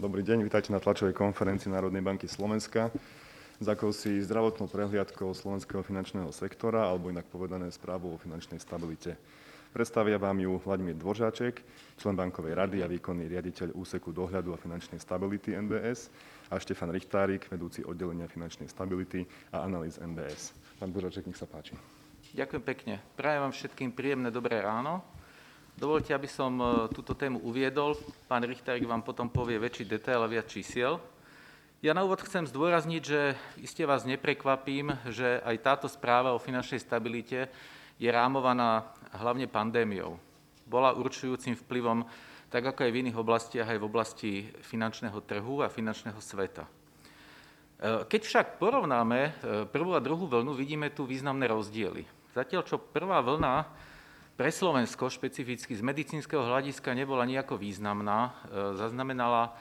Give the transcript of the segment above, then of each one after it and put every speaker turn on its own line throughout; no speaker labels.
Dobrý deň, vítajte na tlačovej konferencii Národnej banky Slovenska s akousi zdravotnou prehliadkou slovenského finančného sektora, alebo inak povedané správou o finančnej stabilite. Predstavia vám ju Vladimír Dvoržáček, člen bankovej rady a výkonný riaditeľ úseku dohľadu a finančnej stability NBS a Štefan Richtárik, vedúci oddelenia finančnej stability a analýz NBS. Pán Dvoržáček, nech sa páči.
Ďakujem pekne. Prajem vám všetkým príjemné dobré ráno. Dovoľte, aby som túto tému uviedol. Pán Richtárik vám potom povie väčší detail a viac čísiel. Ja na úvod chcem zdôrazniť, že iste vás neprekvapím, že aj táto správa o finančnej stabilite je rámovaná hlavne pandémiou. Bola určujúcim vplyvom, tak ako aj v iných oblastiach, aj v oblasti finančného trhu a finančného sveta. Keď však porovnáme prvú a druhú vlnu, vidíme tu významné rozdiely. Zatiaľ, čo prvá vlna pre Slovensko špecificky z medicínskeho hľadiska nebola nejako významná, zaznamenala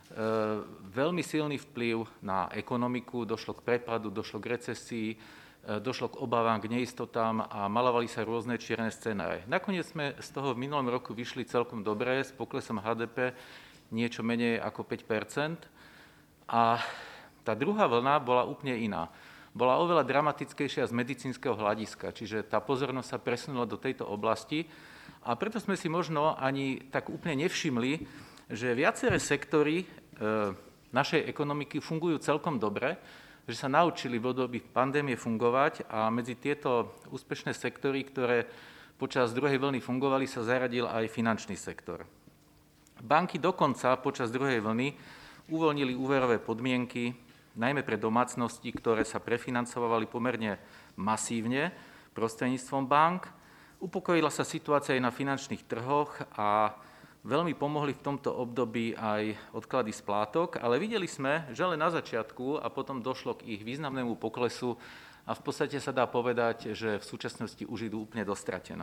veľmi silný vplyv na ekonomiku, došlo k prepadu, došlo k recesii, došlo k obavám, k neistotám a malovali sa rôzne čierne scenáre. Nakoniec sme z toho v minulom roku vyšli celkom dobre, s poklesom HDP niečo menej ako 5%. A tá druhá vlna bola úplne iná. Bola oveľa dramatickejšia z medicínskeho hľadiska, čiže tá pozornosť sa presunula do tejto oblasti a preto sme si možno ani tak úplne nevšimli, že viaceré sektory našej ekonomiky fungujú celkom dobre, že sa naučili v období pandémie fungovať a medzi tieto úspešné sektory, ktoré počas druhej vlny fungovali, sa zaradil aj finančný sektor. Banky dokonca počas druhej vlny uvoľnili úverové podmienky, najmä pre domácnosti, ktoré sa prefinancovali pomerne masívne prostredníctvom bank. Upokojila sa situácia aj na finančných trhoch a veľmi pomohli v tomto období aj odklady splátok, ale videli sme, že len na začiatku a potom došlo k ich významnému poklesu a v podstate sa dá povedať, že v súčasnosti už idú úplne dostratená.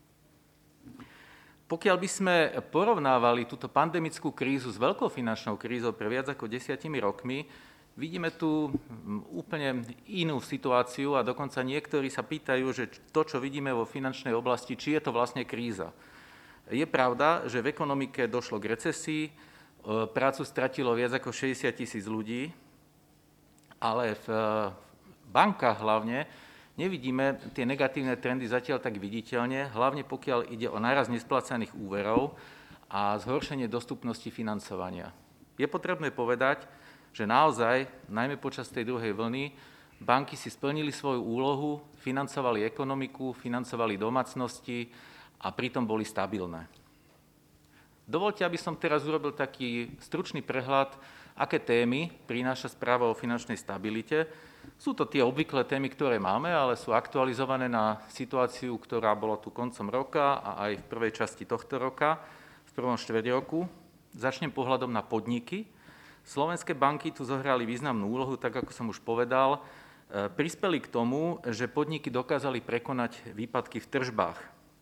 Pokiaľ by sme porovnávali túto pandemickú krízu s veľkou finančnou krízou pre viac ako 10 rokmi, vidíme tu úplne inú situáciu a dokonca niektorí sa pýtajú, že to, čo vidíme vo finančnej oblasti, či je to vlastne kríza. Je pravda, že v ekonomike došlo k recesii, prácu stratilo viac ako 60 000 ľudí, ale v bankách hlavne nevidíme tie negatívne trendy zatiaľ tak viditeľne, hlavne pokiaľ ide o nárast nesplácaných úverov a zhoršenie dostupnosti financovania. Je potrebné povedať, že naozaj, najmä počas tej druhej vlny, banky si splnili svoju úlohu, financovali ekonomiku, financovali domácnosti a pritom boli stabilné. Dovoľte, aby som teraz urobil taký stručný prehľad, aké témy prináša správa o finančnej stabilite. Sú to tie obvyklé témy, ktoré máme, ale sú aktualizované na situáciu, ktorá bola tu koncom roka a aj v prvej časti tohto roka, v prvom štvrťroku. Začnem pohľadom na podniky. Slovenské banky tu zohrali významnú úlohu, tak ako som už povedal, prispeli k tomu, že podniky dokázali prekonať výpadky v tržbách.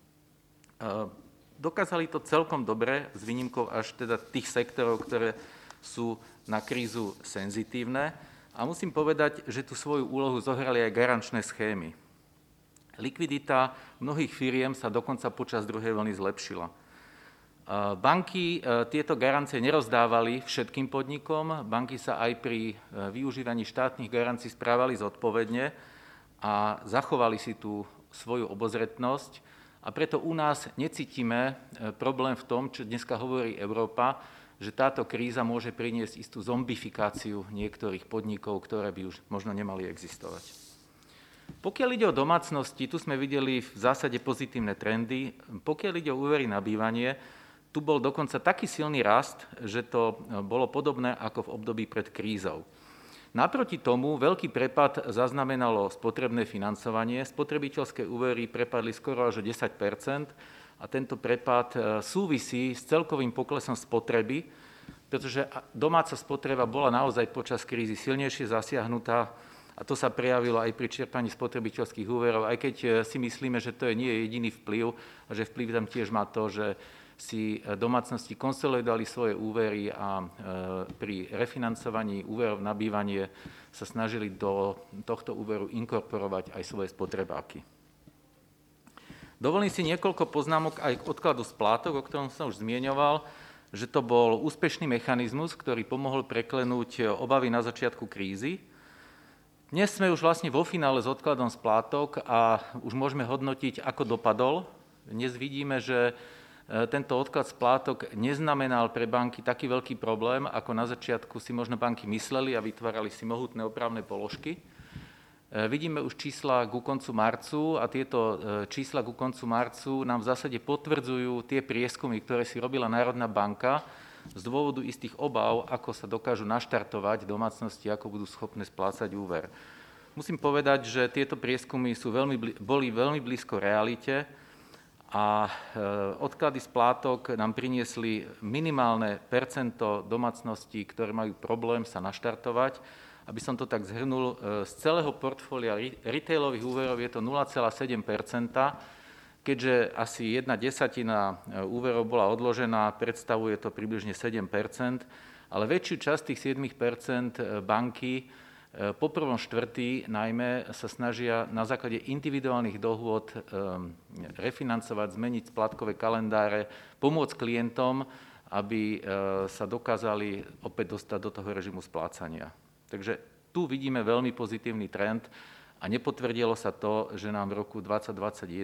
Dokázali to celkom dobre, s výnimkou až teda tých sektorov, ktoré sú na krízu senzitívne. A musím povedať, že tú svoju úlohu zohrali aj garančné schémy. Likvidita mnohých firiem sa dokonca počas druhej vlny zlepšila. Banky tieto garancie nerozdávali všetkým podnikom, banky sa aj pri využívaní štátnych garancií správali zodpovedne a zachovali si tú svoju obozretnosť a preto u nás necítime problém v tom, čo dneska hovorí Európa, že táto kríza môže priniesť istú zombifikáciu niektorých podnikov, ktoré by už možno nemali existovať. Pokiaľ ide o domácnosti, tu sme videli v zásade pozitívne trendy. Pokiaľ ide o úvery na bývanie, tu bol dokonca taký silný rast, že to bolo podobné ako v období pred krízou. Naproti tomu veľký prepad zaznamenalo spotrebné financovanie. Spotrebiteľské úvery prepadli skoro až o 10% a tento prepad súvisí s celkovým poklesom spotreby, pretože domáca spotreba bola naozaj počas krízy silnejšie zasiahnutá a to sa prejavilo aj pri čerpaní spotrebiteľských úverov, aj keď si myslíme, že to nie je jediný vplyv a že vplyv tam tiež má to, že si domácnosti konsolidovali svoje úvery a pri refinancovaní úverov na bývanie sa snažili do tohto úveru inkorporovať aj svoje spotrebáky. Dovolím si niekoľko poznámok aj k odkladu splátok, o ktorom som už zmieňoval. že to bol úspešný mechanizmus, ktorý pomohol preklenúť obavy na začiatku krízy. Dnes sme už vlastne vo finále s odkladom splátok a už môžeme hodnotiť, ako dopadol. Dnes vidíme, že tento odklad splátok neznamenal pre banky taký veľký problém, ako na začiatku si možno banky mysleli a vytvárali si mohutné opravné položky. Vidíme už čísla ku koncu marcu a tieto čísla ku koncu marcu nám v zásade potvrdzujú tie prieskumy, ktoré si robila Národná banka z dôvodu istých obáv, ako sa dokážu naštartovať domácnosti, ako budú schopné splácať úver. Musím povedať, že tieto prieskumy boli veľmi blízko realite a odklady splátok nám priniesli minimálne percento domácností, ktoré majú problém sa naštartovať. Aby som to tak zhrnul, z celého portfólia retailových úverov je to 0,7%, keďže asi 1/10 úverov bola odložená, predstavuje to približne 7%, ale väčšiu časť tých 7% banky po 1.4. najmä sa snažia na základe individuálnych dohôd refinancovať, zmeniť splátkové kalendáre, pomôcť klientom, aby sa dokázali opäť dostať do toho režimu splácania. Takže tu vidíme veľmi pozitívny trend a nepotvrdilo sa to, že nám v roku 2021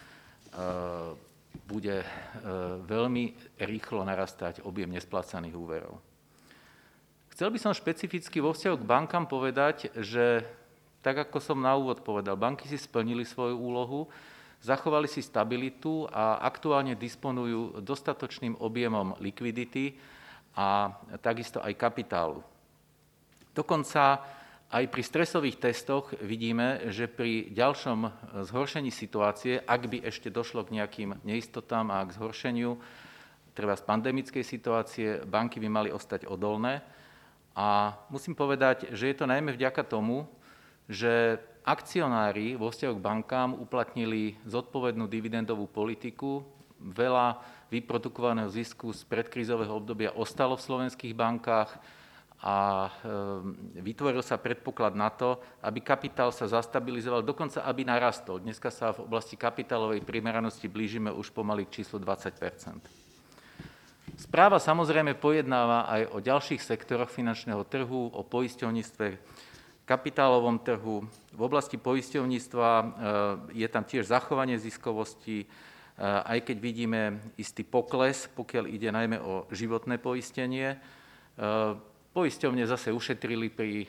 bude veľmi rýchlo narastať objem nesplácaných úverov. Chcel by som špecificky vo vzťahu k bankám povedať, že tak ako som na úvod povedal, banky si splnili svoju úlohu, zachovali si stabilitu a aktuálne disponujú dostatočným objemom likvidity a takisto aj kapitálu. Dokonca aj pri stresových testoch vidíme, že pri ďalšom zhoršení situácie, ak by ešte došlo k nejakým neistotám a k zhoršeniu, treba z pandemickej situácie, banky by mali ostať odolné. A musím povedať, že je to najmä vďaka tomu, že akcionári vo vzťahu k bankám uplatnili zodpovednú dividendovú politiku. Veľa vyprodukovaného zisku z predkrízového obdobia ostalo v slovenských bankách a vytvoril sa predpoklad na to, aby kapitál sa zastabilizoval, dokonca aby narastol. Dneska sa v oblasti kapitálovej primeranosti blížime už pomaly k číslu 20%. Správa samozrejme pojednáva aj o ďalších sektoroch finančného trhu, o poisťovníctve, kapitálovom trhu. V oblasti poisťovníctva je tam tiež zachovanie ziskovosti, aj keď vidíme istý pokles, pokiaľ ide najmä o životné poistenie. Poisťovne zase ušetrili pri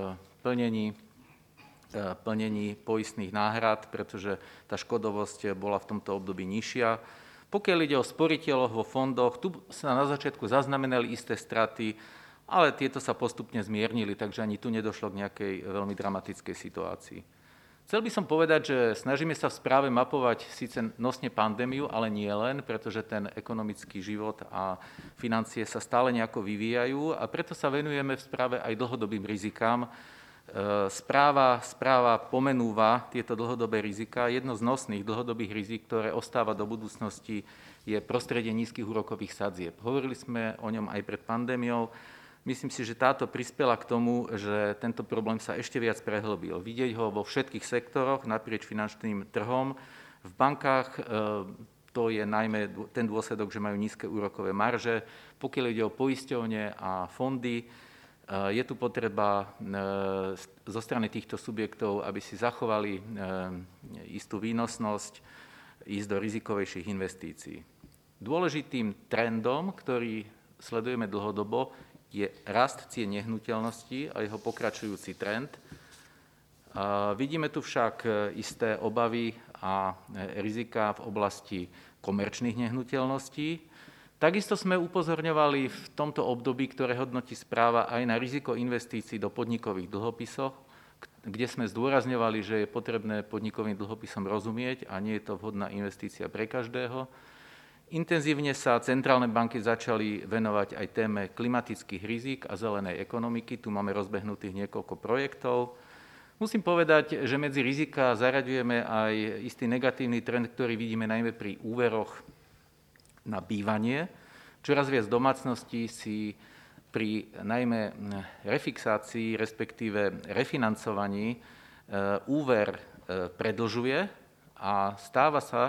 plnení poistných náhrad, pretože tá škodovosť bola v tomto období nižšia. Pokiaľ ide o sporiteľov vo fondoch, tu sa na začiatku zaznamenali isté straty, ale tieto sa postupne zmiernili, takže ani tu nedošlo k nejakej veľmi dramatickej situácii. Chcel by som povedať, že snažíme sa v správe mapovať síce nosne pandémiu, ale nie len, pretože ten ekonomický život a financie sa stále nejako vyvíjajú a preto sa venujeme v správe aj dlhodobým rizikám. Správa pomenúva tieto dlhodobé rizika. Jedno z nosných dlhodobých rizik, ktoré ostáva do budúcnosti, je prostredie nízkych úrokových sadzieb. Hovorili sme o ňom aj pred pandémiou. Myslím si, že táto prispela k tomu, že tento problém sa ešte viac prehlbil. Vidieť ho vo všetkých sektoroch naprieč finančným trhom. V bankách to je najmä ten dôsledok, že majú nízke úrokové marže. Pokiaľ ide o poisťovne a fondy, je tu potreba zo strany týchto subjektov, aby si zachovali istú výnosnosť, ísť do rizikovejších investícií. Dôležitým trendom, ktorý sledujeme dlhodobo, je rast cien nehnuteľností a jeho pokračujúci trend. Vidíme tu však isté obavy a rizika v oblasti komerčných nehnuteľností. Takisto sme upozorňovali v tomto období, ktoré hodnotí správa, aj na riziko investícií do podnikových dlhopisov, kde sme zdôrazňovali, že je potrebné podnikovým dlhopisom rozumieť a nie je to vhodná investícia pre každého. Intenzívne sa centrálne banky začali venovať aj téme klimatických rizík a zelenej ekonomiky. Tu máme rozbehnutých niekoľko projektov. Musím povedať, že medzi rizika zaraďujeme aj istý negatívny trend, ktorý vidíme najmä pri úveroch na bývanie. Čoraz viac domácností si pri najmä refixácii, respektíve refinancovaní úver predlžuje a stáva sa,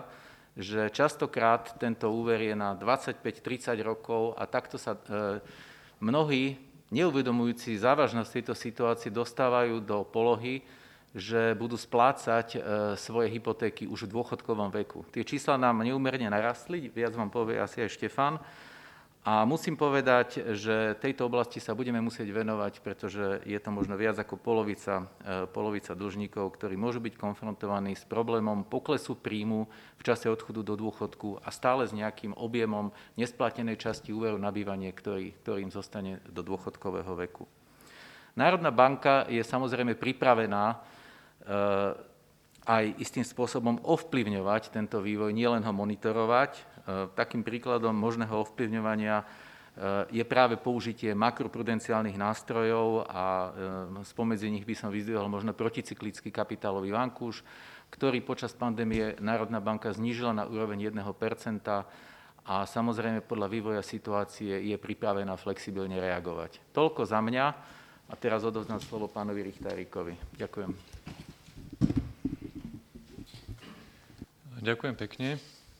že častokrát tento úver je na 25-30 rokov a takto sa mnohí, neuvedomujúci závažnosť tejto situácie, dostávajú do polohy, že budú splácať svoje hypotéky už v dôchodkovom veku. Tie čísla nám neúmerne narastli, viac vám povie asi aj Štefan. A musím povedať, že tejto oblasti sa budeme musieť venovať, pretože je to možno viac ako polovica dlžníkov, ktorí môžu byť konfrontovaní s problémom poklesu príjmu v čase odchodu do dôchodku a stále s nejakým objemom nesplatenej časti úveru na bývanie, ktorý im zostane do dôchodkového veku. Národná banka je samozrejme pripravená aj istým spôsobom ovplyvňovať tento vývoj, nielen ho monitorovať. Takým príkladom možného ovplyvňovania je práve použitie makroprudenciálnych nástrojov a spomedzi nich by som vyzdvihol možno proticyklický kapitálový vankúš, ktorý počas pandémie Národná banka znížila na úroveň 1% a samozrejme podľa vývoja situácie je pripravená flexibilne reagovať. Toľko za mňa a teraz odovzdám slovo pánovi Richterikovi. Ďakujem.
Ďakujem pekne.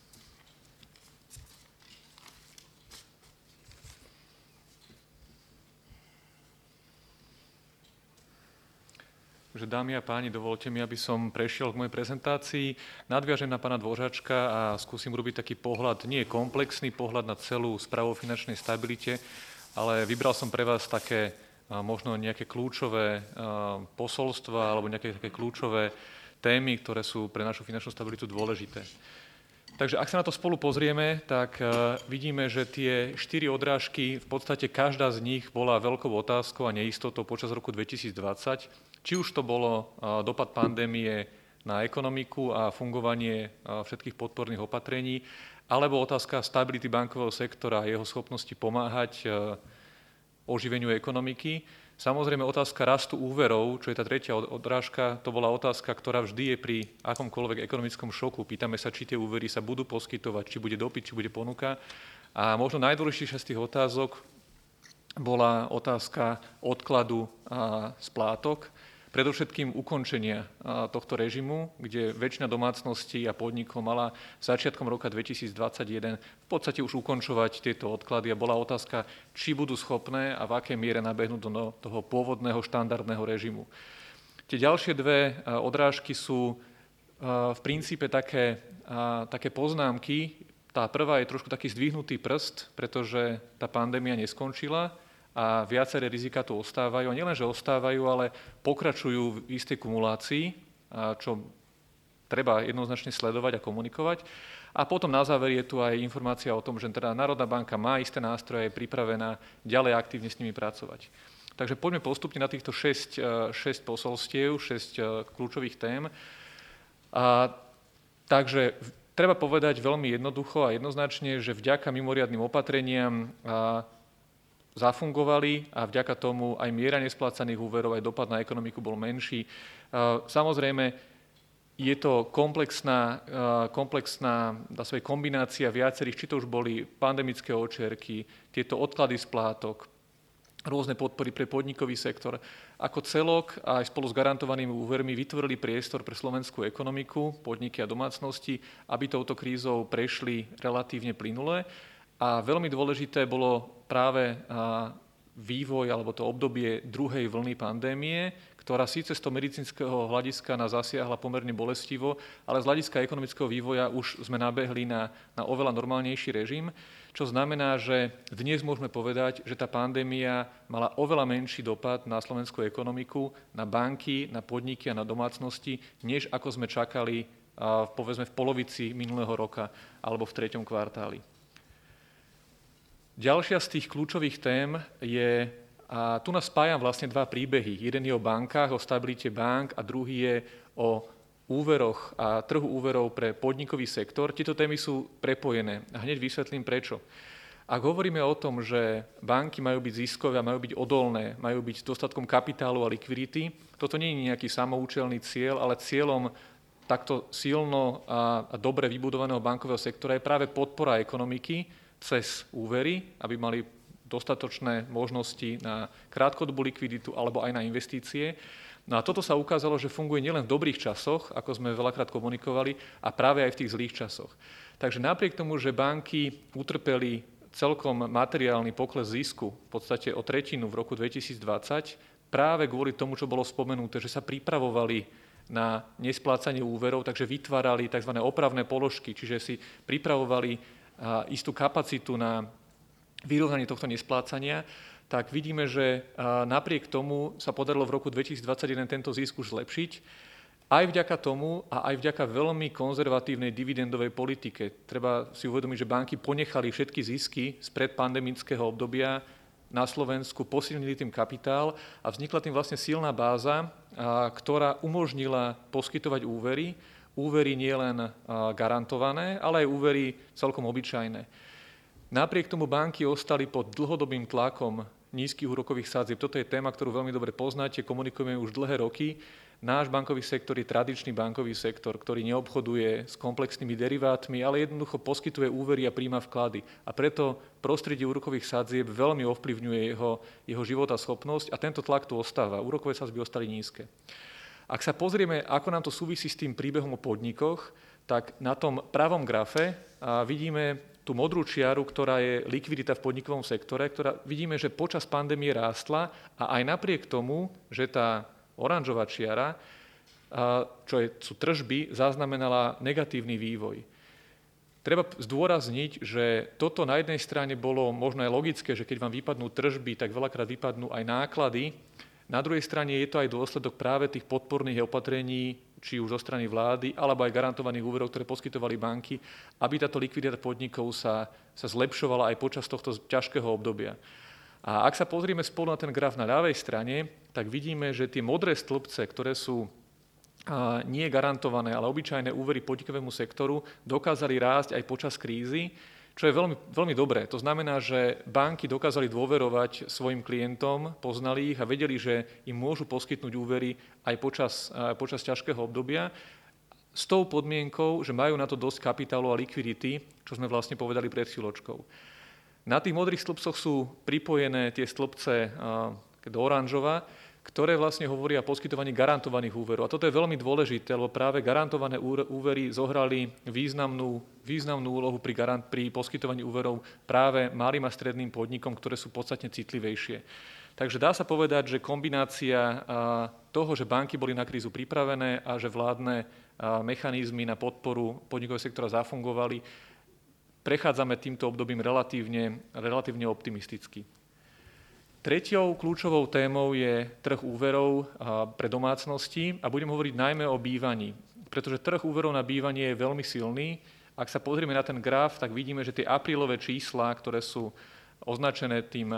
Takže dámy a páni, dovolte mi, aby som prešiel k mojej prezentácii. Nadviažem na pána Dvořáčka a skúsim urobiť taký pohľad, nie komplexný pohľad na celú správu o finančnej stabilite, ale vybral som pre vás také možno nejaké kľúčové posolstva alebo nejaké také kľúčové témy, ktoré sú pre našu finančnú stabilitu dôležité. Takže ak sa na to spolu pozrieme, tak vidíme, že tie 4 odrážky, v podstate každá z nich bola veľkou otázkou a neistotou počas roku 2020. Či už to bolo dopad pandémie na ekonomiku a fungovanie všetkých podporných opatrení, alebo otázka stability bankového sektora a jeho schopnosti pomáhať oživeniu ekonomiky. Samozrejme otázka rastu úverov, čo je tá tretia odrážka, to bola otázka, ktorá vždy je pri akomkoľvek ekonomickom šoku. Pýtame sa, či tie úvery sa budú poskytovať, či bude dopyt, či bude ponuka. A možno najdôležitejšia z tých otázok bola otázka odkladu splátok, predovšetkým ukončenia tohto režimu, kde väčšina domácností a podnikov mala začiatkom roka 2021 v podstate už ukončovať tieto odklady a bola otázka, či budú schopné a v akej miere nabehnúť do toho pôvodného štandardného režimu. Tie ďalšie dve odrážky sú v princípe také poznámky. Tá prvá je trošku taký zdvihnutý prst, pretože tá pandémia neskončila a viaceré rizika tu ostávajú. A nielenže ostávajú, ale pokračujú v istej kumulácii, čo treba jednoznačne sledovať a komunikovať. A potom na záver je tu aj informácia o tom, že teda Národná banka má isté nástroje, je pripravená ďalej aktívne s nimi pracovať. Takže poďme postupne na týchto 6 posolstiev, 6 kľúčových tém. Takže treba povedať veľmi jednoducho a jednoznačne, že vďaka mimoriadnym opatreniam zafungovali a vďaka tomu aj miera nesplácaných úverov, aj dopad na ekonomiku bol menší. Samozrejme, je to komplexná dá sa kombinácia viacerých, či to už boli pandemické očierky, tieto odklady splátok, rôzne podpory pre podnikový sektor. Ako celok aj spolu s garantovanými úvermi vytvorili priestor pre slovenskú ekonomiku, podniky a domácnosti, aby touto krízou prešli relatívne plynule. A veľmi dôležité bolo práve vývoj alebo to obdobie druhej vlny pandémie, ktorá síce z toho medicínskeho hľadiska nás zasiahla pomerne bolestivo, ale z hľadiska ekonomického vývoja už sme nabehli na oveľa normálnejší režim, čo znamená, že dnes môžeme povedať, že tá pandémia mala oveľa menší dopad na slovenskú ekonomiku, na banky, na podniky a na domácnosti, než ako sme čakali povedzme v polovici minulého roka alebo v 3. kvartáli. Ďalšia z tých kľúčových tém je, a tu nás spájam vlastne dva príbehy. Jeden je o bankách, o stabilite bank a druhý je o úveroch a trhu úverov pre podnikový sektor. Tieto témy sú prepojené a hneď vysvetlím prečo. Ak hovoríme o tom, že banky majú byť ziskové a majú byť odolné, majú byť dostatkom kapitálu a likvidity, toto nie je nejaký samoučelný cieľ, ale cieľom takto silno a dobre vybudovaného bankového sektora je práve podpora ekonomiky cez úvery, aby mali dostatočné možnosti na krátkodobú likviditu alebo aj na investície. No a toto sa ukázalo, že funguje nielen v dobrých časoch, ako sme veľakrát komunikovali, a práve aj v tých zlých časoch. Takže napriek tomu, že banky utrpeli celkom materiálny pokles zisku, v podstate o tretinu v roku 2020, práve kvôli tomu, čo bolo spomenuté, že sa pripravovali na nesplácanie úverov, takže vytvárali tzv. Opravné položky, čiže si pripravovali istú kapacitu na vyrovnanie tohto nesplácania, tak vidíme, že napriek tomu sa podarilo v roku 2021 tento zisk už zlepšiť. Aj vďaka tomu a aj vďaka veľmi konzervatívnej dividendovej politike. Treba si uvedomiť, že banky ponechali všetky zisky z predpandemického obdobia na Slovensku, posilnili tým kapitál a vznikla tým vlastne silná báza, ktorá umožnila poskytovať úvery. Úvery nielen garantované, ale aj úvery celkom obyčajné. Napriek tomu banky ostali pod dlhodobým tlakom nízkych úrokových sadzieb. Toto je téma, ktorú veľmi dobre poznáte, komunikujeme už dlhé roky. Náš bankový sektor je tradičný bankový sektor, ktorý neobchoduje s komplexnými derivátmi, ale jednoducho poskytuje úvery a príjma vklady. A preto prostredie úrokových sadzieb veľmi ovplyvňuje jeho životaschopnosť a tento tlak tu ostáva. Úrokové sadzby ostali nízke. Ak sa pozrieme, ako nám to súvisí s tým príbehom o podnikoch, tak na tom pravom grafe vidíme tú modrú čiaru, ktorá je likvidita v podnikovom sektore, ktorá vidíme, že počas pandémie rástla a aj napriek tomu, že tá oranžová čiara, sú tržby, zaznamenala negatívny vývoj. Treba zdôrazniť, že toto na jednej strane bolo možno aj logické, že keď vám vypadnú tržby, tak veľakrát vypadnú aj náklady. Na druhej strane je to aj dôsledok práve tých podporných opatrení, či už zo strany vlády, alebo aj garantovaných úverov, ktoré poskytovali banky, aby táto likvidita podnikov sa zlepšovala aj počas tohto ťažkého obdobia. A ak sa pozrieme spolu na ten graf na ľavej strane, tak vidíme, že tie modré stĺpce, ktoré sú nie garantované, ale obyčajné úvery podnikovému sektoru, dokázali rásť aj počas krízy, čo je veľmi, veľmi dobré. To znamená, že banky dokázali dôverovať svojim klientom, poznali ich a vedeli, že im môžu poskytnúť úvery aj počas ťažkého obdobia, s tou podmienkou, že majú na to dosť kapitálu a likvidity, čo sme vlastne povedali pred chvíľočkou. Na tých modrých stĺpcoch sú pripojené tie stĺpce do oranžova, ktoré vlastne hovoria o poskytovaní garantovaných úverov. A toto je veľmi dôležité, lebo práve garantované úvery zohrali významnú úlohu pri poskytovaní úverov práve malým a stredným podnikom, ktoré sú podstatne citlivejšie. Takže dá sa povedať, že kombinácia toho, že banky boli na krízu pripravené a že vládne mechanizmy na podporu podnikového sektora zafungovali, prechádzame týmto obdobím relatívne optimisticky. Tretiou kľúčovou témou je trh úverov pre domácnosti a budem hovoriť najmä o bývaní, pretože trh úverov na bývanie je veľmi silný. Ak sa pozrieme na ten graf, tak vidíme, že tie aprílové čísla, ktoré sú označené tým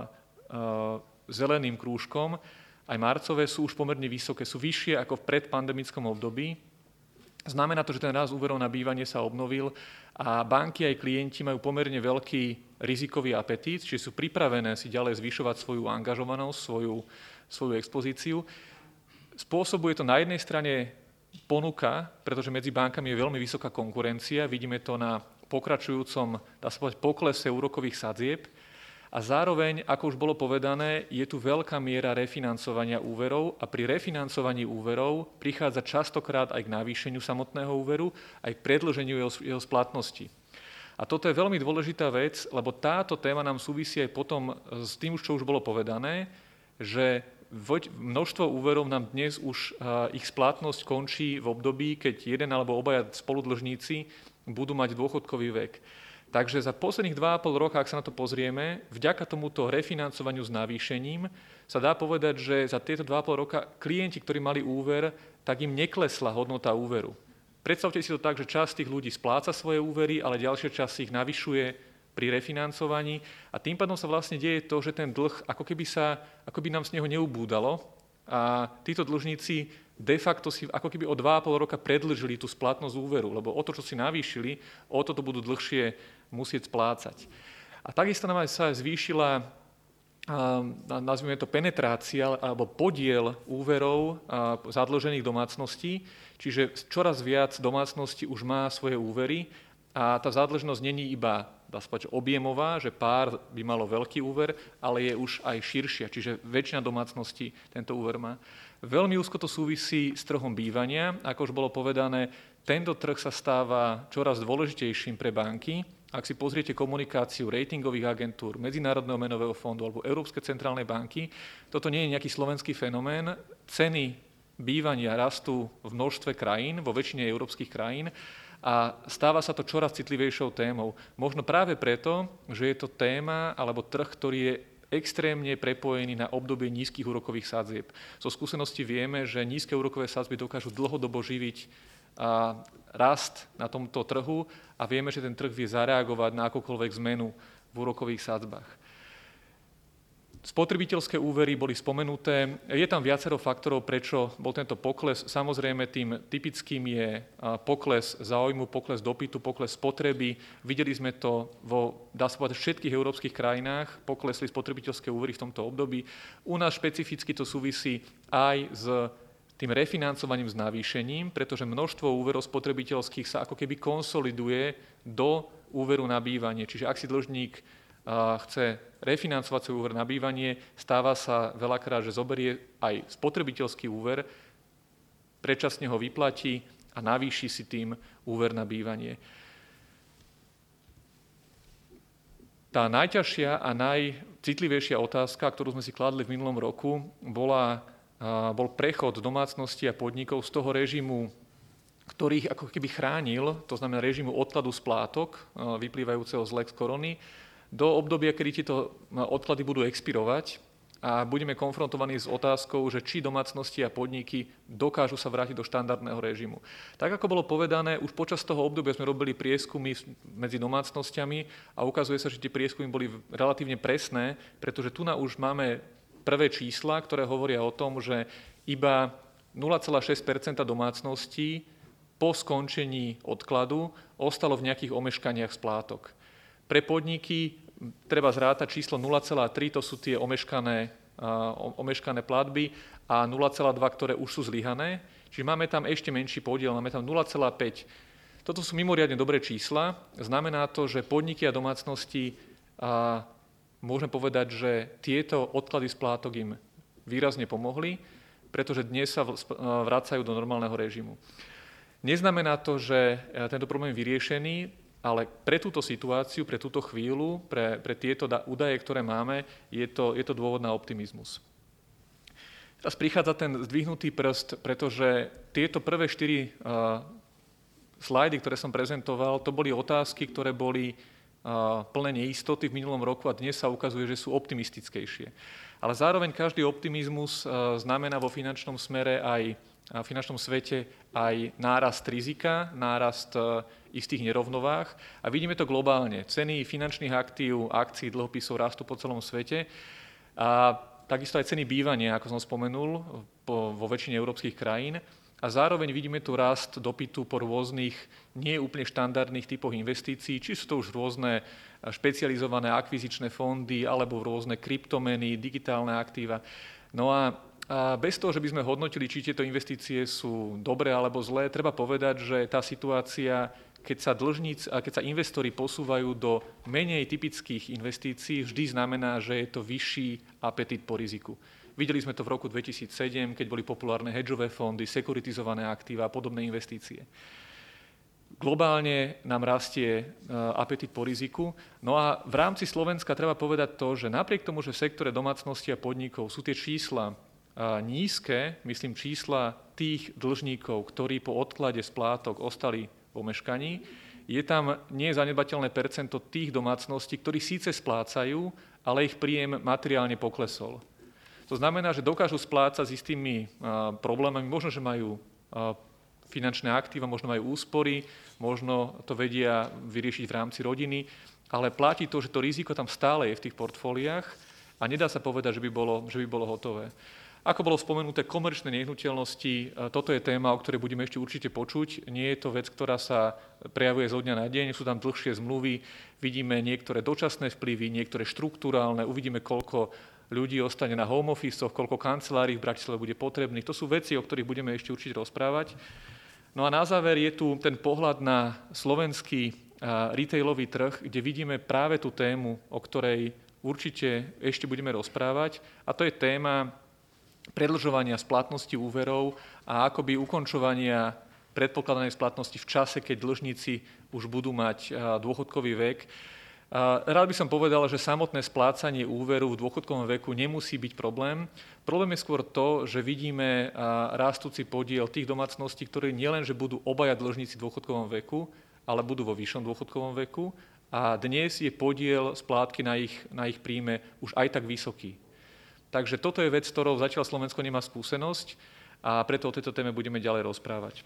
zeleným krúžkom, aj marcové sú už pomerne vysoké, sú vyššie ako v predpandemickom období. Znamená to, že ten rast úverov na bývanie sa obnovil a banky aj klienti majú pomerne veľký rizikový apetít, čiže sú pripravené si ďalej zvyšovať svoju angažovanosť, svoju expozíciu. Spôsobuje to na jednej strane ponuka, pretože medzi bankami je veľmi vysoká konkurencia, vidíme to na pokračujúcom, dá sa povedať, poklese úrokových sadzieb. A zároveň, ako už bolo povedané, je tu veľká miera refinancovania úverov a pri refinancovaní úverov prichádza častokrát aj k navýšeniu samotného úveru, aj k predĺženiu jeho splatnosti. A toto je veľmi dôležitá vec, lebo táto téma nám súvisí aj potom s tým, čo už bolo povedané, že množstvo úverov nám dnes už ich splatnosť končí v období, keď jeden alebo obaja spoludlžníci budú mať dôchodkový vek. Takže za posledných 2,5 roka, ak sa na to pozrieme, vďaka tomuto refinancovaniu s navýšením sa dá povedať, že za tieto 2,5 roka klienti, ktorí mali úver, tak im neklesla hodnota úveru. Predstavte si to tak, že časť tých ľudí spláca svoje úvery, ale ďalšia časť ich navyšuje pri refinancovaní a tým pádom sa vlastne deje to, že ten dlh ako keby nám z neho neubúdalo a títo dlžníci de facto si ako keby o 2,5 roka predĺžili tú splatnosť úveru, lebo o to, čo si navýšili, o to budú dlhšie musieť splácať. A takisto nám sa zvýšila, nazvime to penetrácia, alebo podiel úverov zadlžených domácností, čiže čoraz viac domácností už má svoje úvery a tá zadlženosť není iba dá sa povedať, objemová, že pár by malo veľký úver, ale je už aj širšia, čiže väčšina domácností tento úver má. Veľmi úzko to súvisí s trhom bývania. Ako už bolo povedané, tento trh sa stáva čoraz dôležitejším pre banky. Ak si pozriete komunikáciu ratingových agentúr, Medzinárodného menového fondu alebo Európskej centrálnej banky, toto nie je nejaký slovenský fenomén. Ceny bývania rastú v množstve krajín, vo väčšine európskych krajín a stáva sa to čoraz citlivejšou témou. Možno práve preto, že je to téma alebo trh, ktorý je extrémne prepojený na obdobie nízkych úrokových sadzieb. Zo skúsenosti vieme, že nízke úrokové sadzby dokážu dlhodobo živiť rast na tomto trhu a vieme, že ten trh vie zareagovať na akúkoľvek zmenu v úrokových sadzbách. Spotrebiteľské úvery boli spomenuté. Je tam viacero faktorov, prečo bol tento pokles. Samozrejme, tým typickým je pokles záujmu, pokles dopytu, pokles spotreby. Videli sme to dá sa povedať, všetkých európskych krajinách. Poklesli spotrebiteľské úvery v tomto období. U nás špecificky to súvisí aj s tým refinancovaním s navýšením, pretože množstvo úverov spotrebiteľských sa ako keby konsoliduje do úveru na bývanie. Čiže ak si dlžník chce refinancovať svoj úver na bývanie, stáva sa veľakrát, že zoberie aj spotrebiteľský úver, predčasne ho vyplatí a navýši si tým úver na bývanie. Tá najťažšia a najcitlivejšia otázka, ktorú sme si kladli v minulom roku, bol prechod domácností a podnikov z toho režimu, ktorý ich ako keby chránil, to znamená režimu odkladu splátok, vyplývajúceho z Lex Korony, do obdobia, kedy tieto odklady budú expirovať a budeme konfrontovaní s otázkou, že či domácnosti a podniky dokážu sa vrátiť do štandardného režimu. Tak ako bolo povedané, už počas toho obdobia sme robili prieskumy medzi domácnosťami a ukazuje sa, že tie prieskumy boli relatívne presné, pretože tu už máme prvé čísla, ktoré hovoria o tom, že iba 0,6 % domácností po skončení odkladu ostalo v nejakých omeškaniach splátok. Pre podniky treba zrátať číslo 0,3, to sú tie omeškané platby a 0,2, ktoré už sú zlyhané. Čiže máme tam ešte menší podiel, máme tam 0,5. Toto sú mimoriadne dobré čísla. Znamená to, že podniky a domácnosti, môžeme povedať, že tieto odklady splátok im výrazne pomohli, pretože dnes sa vracajú do normálneho režimu. Neznamená to, že tento problém je vyriešený, ale pre túto situáciu, pre túto chvíľu, pre tieto údaje, ktoré máme, je to dôvod na optimizmus. Teraz prichádza ten zdvihnutý prst, pretože tieto prvé 4 slajdy, ktoré som prezentoval, to boli otázky, ktoré boli plné neistoty v minulom roku a dnes sa ukazuje, že sú optimistickejšie. Ale zároveň každý optimizmus znamená vo finančnom smere aj v finančnom svete aj nárast rizika, nárast istých nerovnováh. A vidíme to globálne. Ceny finančných aktív, akcií, dlhopisov rastú po celom svete. A takisto aj ceny bývania, ako som spomenul, vo väčšine európskych krajín. A zároveň vidíme tu rast dopytu po rôznych, nie úplne štandardných typoch investícií, či sú to už rôzne špecializované akvizičné fondy, alebo rôzne kryptomeny, digitálne aktíva. No a bez toho, že by sme hodnotili, či tieto investície sú dobré alebo zlé, treba povedať, že tá situácia, keď sa investori posúvajú do menej typických investícií, vždy znamená, že je to vyšší apetit po riziku. Videli sme to v roku 2007, keď boli populárne hedžové fondy, sekuritizované aktíva a podobné investície. Globálne nám rastie apetit po riziku. No a v rámci Slovenska treba povedať to, že napriek tomu, že v sektore domácnosti a podnikov sú tie čísla nízke, myslím čísla tých dlžníkov, ktorí po odklade splátok ostali v omeškaní, je tam nezanedbateľné percento tých domácností, ktorí síce splácajú, ale ich príjem materiálne poklesol. To znamená, že dokážu splácať s istými problémami, možno, že majú finančné aktíva, možno majú úspory, možno to vedia vyriešiť v rámci rodiny, ale platí to, že to riziko tam stále je v tých portfóliách a nedá sa povedať, že by bolo hotové. Ako bolo spomenuté, komerčné nehnuteľnosti, toto je téma, o ktorej budeme ešte určite počuť. Nie je to vec, ktorá sa prejavuje zo dňa na deň, sú tam dlhšie zmluvy, vidíme niektoré dočasné vplyvy, niektoré štruktúrálne, uvidíme, koľko ľudí ostane na home office-och, koľko kancelárií v Bratislave bude potrebných. To sú veci, o ktorých budeme ešte určite rozprávať. No a na záver je tu ten pohľad na slovenský retailový trh, kde vidíme práve tú tému, o ktorej určite ešte budeme rozprávať, a to je téma predĺžovania splatnosti úverov a akoby ukončovania predpokladanej splatnosti v čase, keď dlžníci už budú mať dôchodkový vek. Rád by som povedal, že samotné splácanie úveru v dôchodkovom veku nemusí byť problém. Problém je skôr to, že vidíme rastúci podiel tých domácností, ktorí nielenže budú obaja dlžníci v dôchodkovom veku, ale budú vo vyššom dôchodkovom veku. A dnes je podiel splátky na ich príjme už aj tak vysoký. Takže toto je vec, ktorou zatiaľ Slovensko nemá skúsenosť a preto o tejto téme budeme ďalej rozprávať.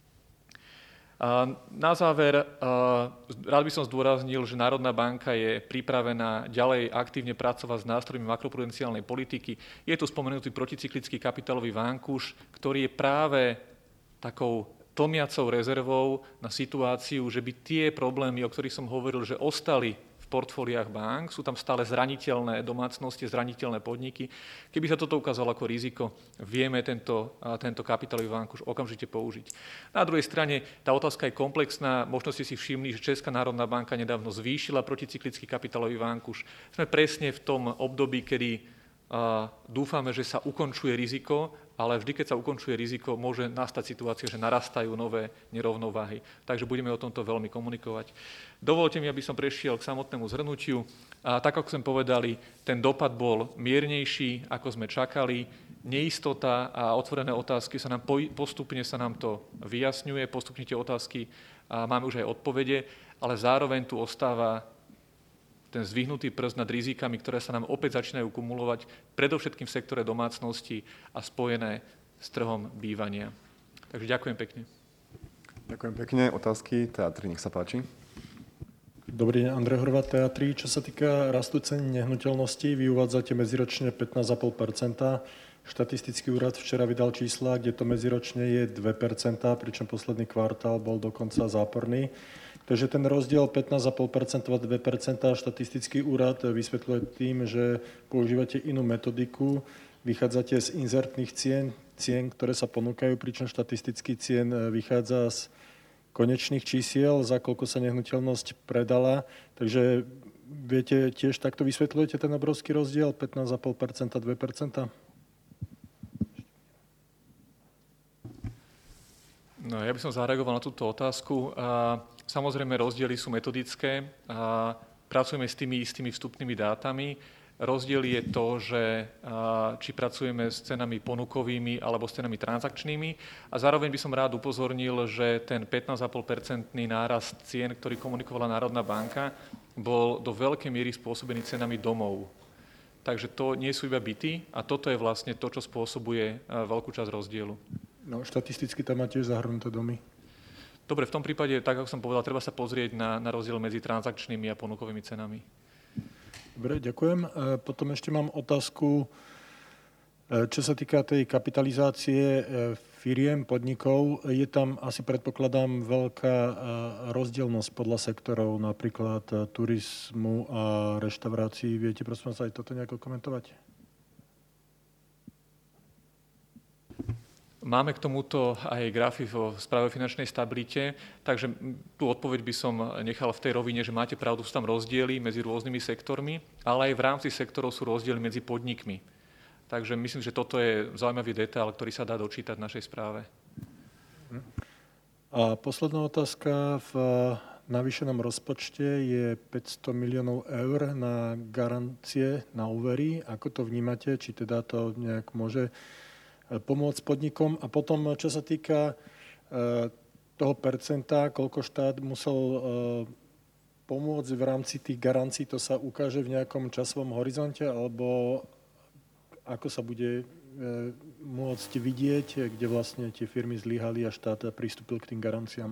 Na záver, rád by som zdôraznil, že Národná banka je pripravená ďalej aktívne pracovať s nástrojmi makroprudenciálnej politiky. Je tu spomenutý proticyklický kapitálový vankúš, ktorý je práve takou tlmiacou rezervou na situáciu, že by tie problémy, o ktorých som hovoril, že ostali v portfóliách bank, sú tam stále zraniteľné domácnosti, zraniteľné podniky. Keby sa toto ukázalo ako riziko, vieme tento kapitálový vankúš okamžite použiť. Na druhej strane tá otázka je komplexná. Možno ste si všimli, že Česká národná banka nedávno zvýšila proticyklický kapitálový vankúš. Sme presne v tom období, kedy dúfame, že sa ukončuje riziko, ale vždy, keď sa ukončuje riziko, môže nastať situácia, že narastajú nové nerovnováhy. Takže budeme o tomto veľmi komunikovať. Dovolte mi, aby som prešiel k samotnému zhrnutiu. Tak, ako sme povedali, ten dopad bol miernejší, ako sme čakali. Neistota a otvorené otázky postupne sa nám to vyjasňuje, postupne tie otázky máme už aj odpovede, ale zároveň tu ostáva ten zdvihnutý prst nad rizikami, ktoré sa nám opäť začínajú kumulovať, predovšetkým v sektore domácnosti a spojené s trhom bývania. Takže ďakujem pekne.
Ďakujem pekne. Otázky? Teatri, nech sa páči.
Dobrý deň, Andrej Horváth, Teatri. Čo sa týka rastu cen nehnuteľností, vy uvádzate medziročne 15,5%. Štatistický úrad včera vydal čísla, kde to medziročne je 2%, pričom posledný kvartál bol dokonca záporný. Takže ten rozdiel 15,5% a 2% štatistický úrad vysvetľuje tým, že používate inú metodiku, vychádzate z inzertných cien, ktoré sa ponúkajú, pričom štatistický cien vychádza z konečných čísiel, za koľko sa nehnuteľnosť predala. Takže viete, tiež takto vysvetľujete ten obrovský rozdiel 15,5% a 2%?
No, ja by som zareagoval na túto otázku. Samozrejme, rozdiely sú metodické. Pracujeme s tými istými vstupnými dátami. Rozdiel je to, že či pracujeme s cenami ponukovými alebo s cenami transakčnými. A zároveň by som rád upozornil, že ten 15,5% nárast cien, ktorý komunikovala Národná banka, bol do veľkej miery spôsobený cenami domov. Takže to nie sú iba byty a toto je vlastne to, čo spôsobuje veľkú časť rozdielu.
No, štatisticky tam má tiež zahrnuté domy.
Dobre, v tom prípade, tak ako som povedal, treba sa pozrieť na rozdiel medzi transakčnými a ponukovými cenami.
Dobre, ďakujem. Potom ešte mám otázku, čo sa týka tej kapitalizácie firiem, podnikov. Je tam asi, predpokladám, veľká rozdielnosť podľa sektorov, napríklad turizmu a reštaurácií. Viete, prosím vás, aj toto nejako komentovať?
Máme k tomuto aj grafy vo správe o finančnej stabilite, takže tú odpoveď by som nechal v tej rovine, že máte pravdu, sú tam rozdiely medzi rôznymi sektormi, ale aj v rámci sektorov sú rozdiely medzi podnikmi. Takže myslím, že toto je zaujímavý detail, ktorý sa dá dočítať v našej správe.
A posledná otázka. V navýšenom rozpočte je 500 miliónov eur na garancie na úvery. Ako to vnímate? Či teda to nejak môže pomôcť podnikom? A potom, čo sa týka toho percenta, koľko štát musel pomôcť v rámci tých garancií, to sa ukáže v nejakom časovom horizonte, alebo ako sa bude môcť vidieť, kde vlastne tie firmy zlyhali a štát pristúpil k tým garanciám?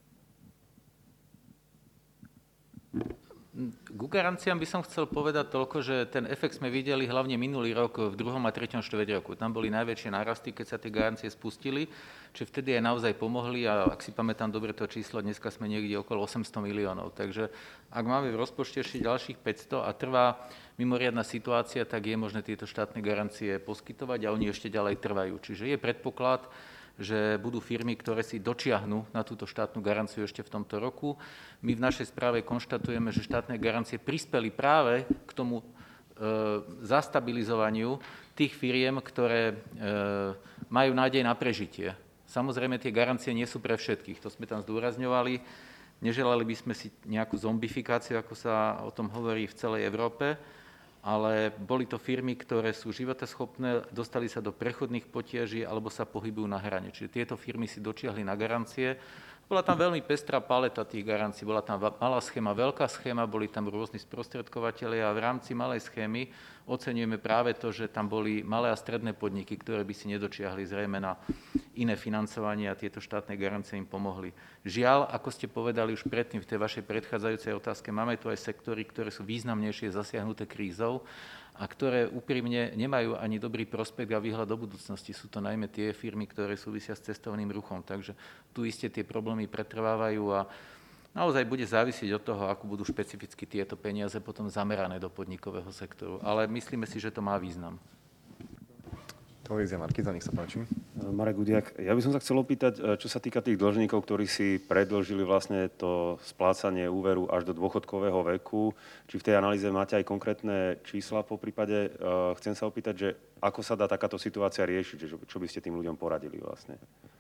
Ku garanciám by som chcel povedať toľko, že ten efekt sme videli hlavne minulý rok v 2. a 3. štvrťroku. Tam boli najväčšie nárasty, keď sa tie garancie spustili, čiže vtedy aj naozaj pomohli a ak si pamätám dobre to číslo, dneska sme niekde okolo 800 miliónov. Takže ak máme v rozpočte ešte ďalších 500 a trvá mimoriadna situácia, tak je možné tieto štátne garancie poskytovať a oni ešte ďalej trvajú. Čiže je predpoklad, že budú firmy, ktoré si dočiahnu na túto štátnu garanciu ešte v tomto roku. My v našej správe konštatujeme, že štátne garancie prispeli práve k tomu zastabilizovaniu tých firiem, ktoré majú nádej na prežitie. Samozrejme, tie garancie nie sú pre všetkých, to sme tam zdôrazňovali. Neželali by sme si nejakú zombifikáciu, ako sa o tom hovorí v celej Európe, ale boli to firmy, ktoré sú životaschopné, dostali sa do prechodných potiaží alebo sa pohybujú na hrane. Čiže tieto firmy si dočiahli na garancie. Bola tam veľmi pestrá paleta tých garancií. Bola tam malá schéma, veľká schéma, boli tam rôzni sprostredkovatelia a v rámci malej schémy oceňujeme práve to, že tam boli malé a stredné podniky, ktoré by si nedočiahli zrejme na iné financovanie a tieto štátne garancie im pomohli. Žiaľ, ako ste povedali už predtým v tej vašej predchádzajúcej otázke, máme tu aj sektory, ktoré sú významnejšie zasiahnuté krízou a ktoré úprimne nemajú ani dobrý prospekt a výhľad do budúcnosti. Sú to najmä tie firmy, ktoré súvisia s cestovným ruchom. Takže tu iste tie problémy pretrvávajú a naozaj bude závisieť od toho, ako budú špecificky tieto peniaze potom zamerané do podnikového sektoru. Ale myslíme si, že to má význam.
Televízia Markíza, nech sa páči.
Marek Gudiak, ja by som sa chcel opýtať, čo sa týka tých dlžníkov, ktorí si predĺžili vlastne to splácanie úveru až do dôchodkového veku. Či v tej analýze máte aj konkrétne čísla po prípade? Chcem sa opýtať, že ako sa dá takáto situácia riešiť, čo by ste tým ľuďom poradili vlastne?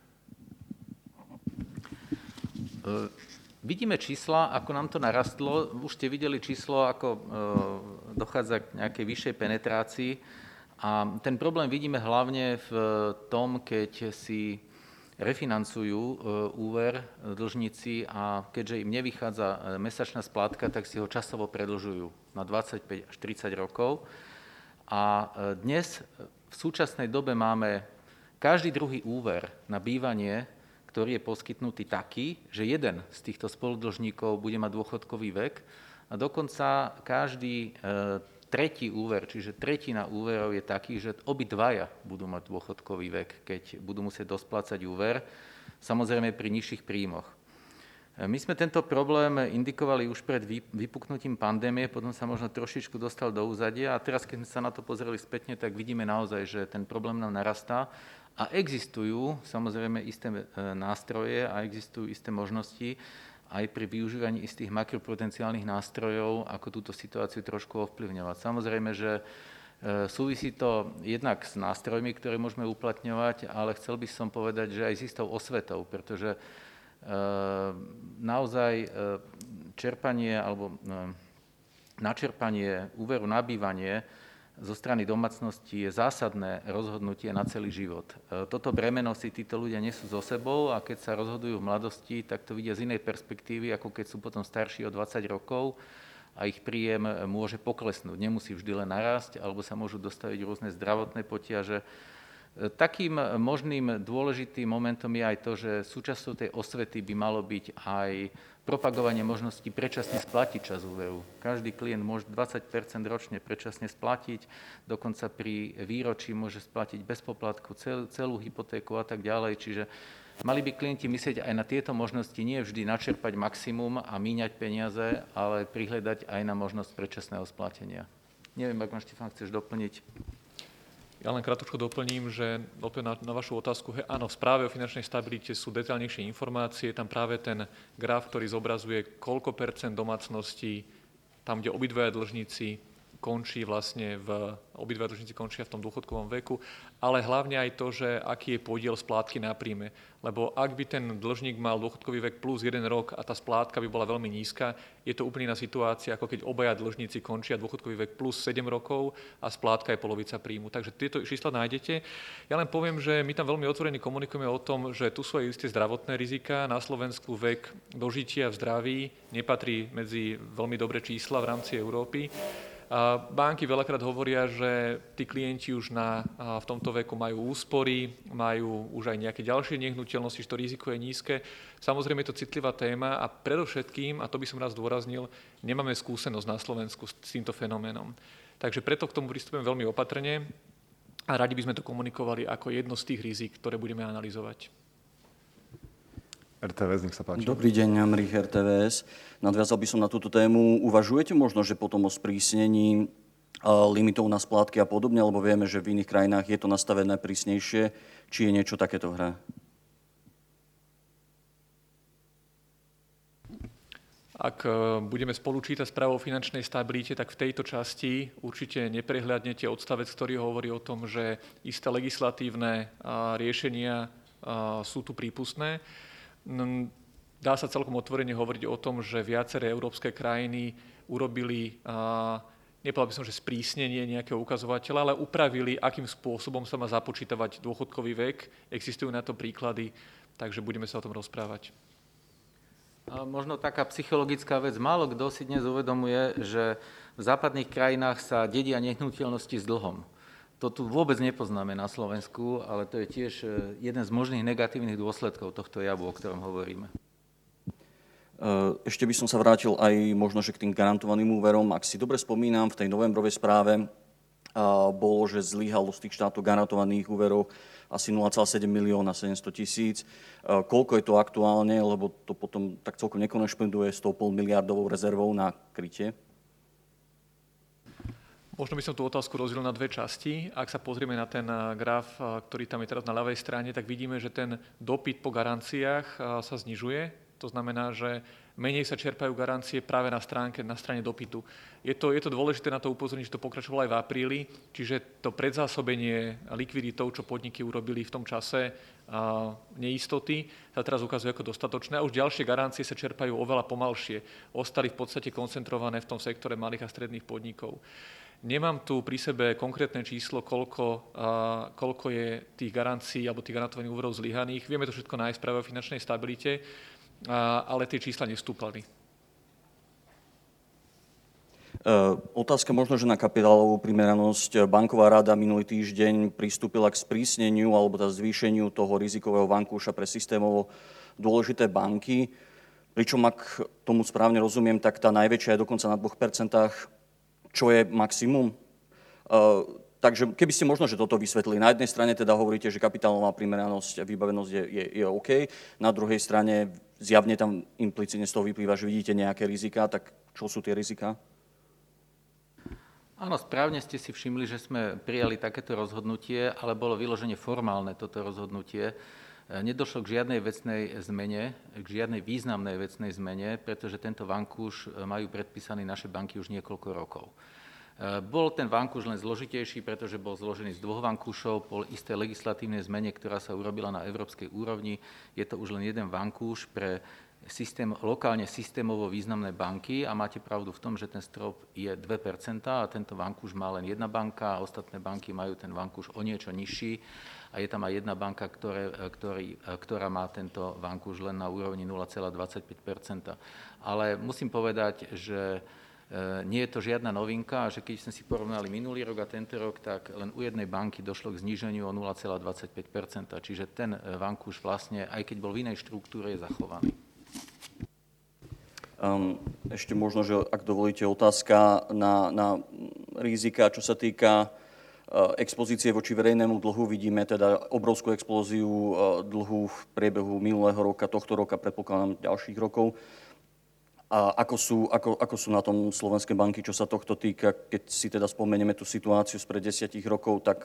Vidíme čísla, ako nám to narastlo. Už ste videli číslo, ako dochádza k nejakej vyššej penetrácii. A ten problém vidíme hlavne v tom, keď si refinancujú úver dlžníci a keďže im nevychádza mesačná splátka, tak si ho časovo predĺžujú na 25 až 30 rokov. A dnes v súčasnej dobe máme každý druhý úver na bývanie, ktorý je poskytnutý taký, že jeden z týchto spoludlžníkov bude mať dôchodkový vek a dokonca každý tretí úver, čiže tretina úverov je taký, že obidvaja budú mať dôchodkový vek, keď budú musieť dosplácať úver, samozrejme pri nižších príjmoch. My sme tento problém indikovali už pred vypuknutím pandémie, potom sa možno trošičku dostal do úzadia a teraz, keď sme sa na to pozreli spätne, tak vidíme naozaj, že ten problém nám narastá a existujú samozrejme isté nástroje a existujú isté možnosti, aj pri využívaní istých makroprudenciálnych nástrojov, ako túto situáciu trošku ovplyvňovať. Samozrejme, že súvisí to jednak s nástrojmi, ktoré môžeme uplatňovať, ale chcel by som povedať, že aj s istou osvetou, pretože naozaj čerpanie alebo načerpanie úveru na bývanie zo strany domácnosti je zásadné rozhodnutie na celý život. Toto bremeno si títo ľudia nesú so sebou a keď sa rozhodujú v mladosti, tak to vidia z inej perspektívy, ako keď sú potom starší o 20 rokov a ich príjem môže poklesnúť. Nemusí vždy len narásť, alebo sa môžu dostaviť rôzne zdravotné potiaže. Takým možným dôležitým momentom je aj to, že súčasťou tej osvety by malo byť aj propagovanie možnosti predčasne splatiť časť úveru. Každý klient môže 20% ročne predčasne splatiť, dokonca pri výročí môže splatiť bez poplatku celú hypotéku a tak ďalej. Čiže mali by klienti myslieť aj na tieto možnosti, nie vždy načerpať maximum a míňať peniaze, ale prihľadať aj na možnosť predčasného splatenia. Neviem, ak ma Štefán chceš doplniť.
Ja len krátko doplním, že opäť na vašu otázku, áno, v správe o finančnej stabilite sú detailnejšie informácie, tam práve ten graf, ktorý zobrazuje, koľko percent domácností, tam, kde obidvaja dlžníci končia v tom dôchodkovom veku, ale hlavne aj to, že aký je podiel splátky na príjme. Lebo ak by ten dlžník mal dôchodkový vek plus 1 rok a tá splátka by bola veľmi nízka, je to úplne iná situácia, ako keď obaja dlžníci končia dôchodkový vek plus 7 rokov a splátka je polovica príjmu. Takže tieto čísla nájdete. Ja len poviem, že my tam veľmi otvorene komunikujeme o tom, že tu sú aj isté zdravotné rizika. Na Slovensku vek dožitia v zdraví nepatrí medzi veľmi dobré čísla v rámci Európy. A banky veľakrát hovoria, že tí klienti už v tomto veku majú úspory, majú už aj nejaké ďalšie nehnuteľnosti, že to riziko je nízke. Samozrejme je to citlivá téma a predovšetkým, a to by som raz zdôraznil, nemáme skúsenosť na Slovensku s týmto fenoménom. Takže preto k tomu pristupujeme veľmi opatrne a radi by sme to komunikovali ako jedno z tých rizik, ktoré budeme analyzovať.
RTVS, nech sa páči.
Dobrý deň, Amrich, RTVS. Nadviazal by som na túto tému. Uvažujete možno, že potom o sprísnení limitov na splátky a podobne, lebo vieme, že v iných krajinách je to nastavené prísnejšie. Či je niečo takéto v hre?
Ak budeme spolu čítať správu o finančnej stabilite, tak v tejto časti určite neprehľadnete odstavec, ktorý hovorí o tom, že isté legislatívne riešenia sú tu prípustné. Dá sa celkom otvorene hovoriť o tom, že viaceré európske krajiny urobili, nepovedal by som, že sprísnenie nejakého ukazovateľa, ale upravili, akým spôsobom sa má započítavať dôchodkový vek. Existujú na to príklady, takže budeme sa o tom rozprávať.
A možno taká psychologická vec. Málo kto si dnes uvedomuje, že v západných krajinách sa dedia nehnuteľnosti s dlhom. To tu vôbec nepoznáme na Slovensku, ale to je tiež jeden z možných negatívnych dôsledkov tohto javu, o ktorom hovoríme.
Ešte by som sa vrátil aj možno, že k tým garantovaným úverom. Ak si dobre spomínam, v tej novembrovej správe bolo, že zlyhalo z tých štátov garantovaných úverov asi 0,7 milióna 700 000. Koľko je to aktuálne, lebo to potom tak celkom nekonešpenduje s tou 0,5 miliardovou rezervou na krytie?
Možno by som tú otázku rozdelil na dve časti. Ak sa pozrieme na ten graf, ktorý tam je teraz na ľavej strane, tak vidíme, že ten dopyt po garanciách sa znižuje. To znamená, že menej sa čerpajú garancie práve na strane dopytu. Je to dôležité na to upozorniť, že to pokračovalo aj v apríli, čiže to predzásobenie likviditou, čo podniky urobili v tom čase neistoty, sa teraz ukazuje ako dostatočné a už ďalšie garancie sa čerpajú oveľa pomalšie. Ostali v podstate koncentrované v tom sektore malých a stredných podnikov. Nemám tu pri sebe konkrétne číslo, koľko je tých garancií alebo tých garantovaných úverov zlyhaných. Vieme to všetko nájsť práve o finančnej stabilite, ale tie čísla nestúpali.
Otázka možno, že na kapitálovú primeranosť. Banková rada minulý týždeň pristúpila k sprísneniu alebo zvýšeniu toho rizikového vankúša pre systémovo dôležité banky. Pričom, ak tomu správne rozumiem, tak tá najväčšia je dokonca na 2%, čo je maximum. Takže keby ste možno, že toto vysvetlili. Na jednej strane teda hovoríte, že kapitálová primeranosť a vybavenosť je OK. Na druhej strane zjavne tam implicitne z toho vyplýva, že vidíte nejaké riziká. Tak čo sú tie riziká?
Áno, správne ste si všimli, že sme prijali takéto rozhodnutie, ale bolo vyložene formálne toto rozhodnutie. Nedošlo k žiadnej vecnej zmene, k žiadnej významnej vecnej zmene, pretože tento vankúš majú predpísaný naše banky už niekoľko rokov. Bol ten vankúš len zložitejší, pretože bol zložený z dvoch vankúšov, po isté legislatívnej zmene, ktorá sa urobila na európskej úrovni. Je to už len jeden vankúš pre lokálne systémovo významné banky a máte pravdu v tom, že ten strop je 2% a tento vankúš má len jedna banka a ostatné banky majú ten vankúš o niečo nižší a je tam aj jedna banka, ktorá má tento vankúš len na úrovni 0,25%. Ale musím povedať, že nie je to žiadna novinka, že keď sme si porovnali minulý rok a tento rok, tak len u jednej banky došlo k zníženiu o 0,25%, čiže ten vankúš vlastne, aj keď bol v inej štruktúre, je zachovaný.
Ešte možno, že ak dovolíte, otázka na rizika, čo sa týka expozície voči verejnému dlhu. Vidíme teda obrovskú explóziu dlhu v priebehu minulého roka, tohto roka, predpokladám ďalších rokov. A ako sú na tom slovenské banky, čo sa tohto týka? Keď si teda spomenieme tú situáciu spred 10 rokov, tak